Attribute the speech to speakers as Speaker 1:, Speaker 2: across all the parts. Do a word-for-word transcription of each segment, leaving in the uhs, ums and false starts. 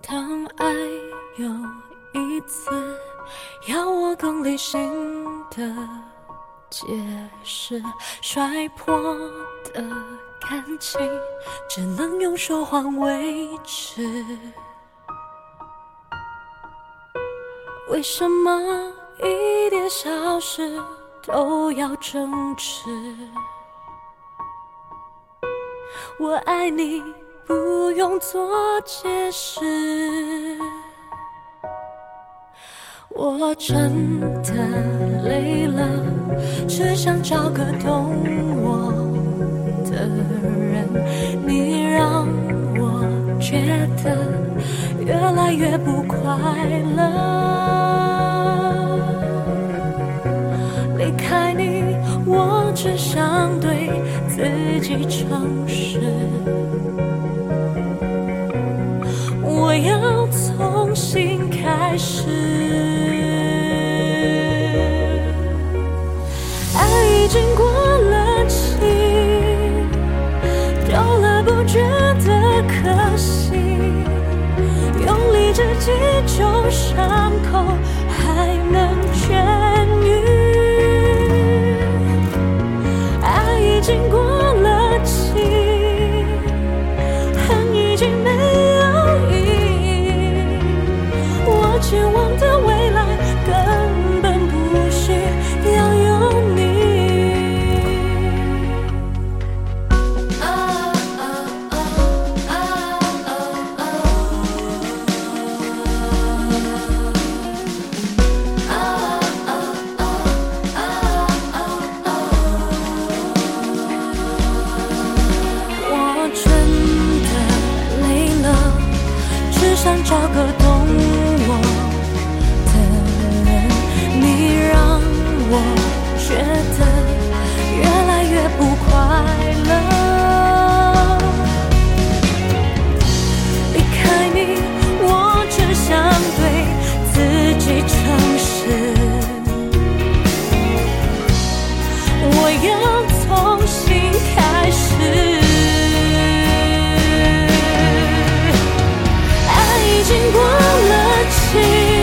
Speaker 1: 当爱有一次要我更理性的解释，摔破的感情只能用说谎维持。为什么一点小事都要争执？我爱你不用做解释，我真的累了，只想找个懂我的人。你让我觉得越来越不快乐，离开你我只想对自己诚实，我要重新开始。爱已经过了期，丢了不觉得可惜，用力之际就伤口还能痊愈。爱已经过了期，恨已经没有意义，我期望的未来根本不需要有你。我真的累了，只想找个懂我的人。你让我觉得越来越不快乐，离开你我只想对自己诚实，我要重新开始。爱已经过了期，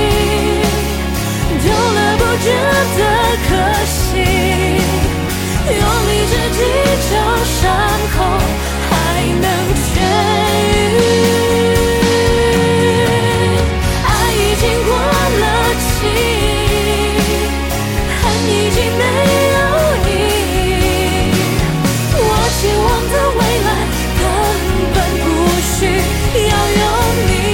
Speaker 1: 丢了不觉得可惜，用力之际就伤口还能痊愈。爱已经过了期，恨已经没有意义，我期望的未来根本不需要有你。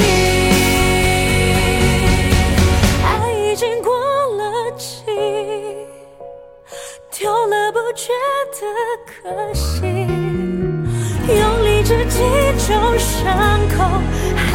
Speaker 1: 爱已经过了期，丢了不觉得可惜，用力之际就伤口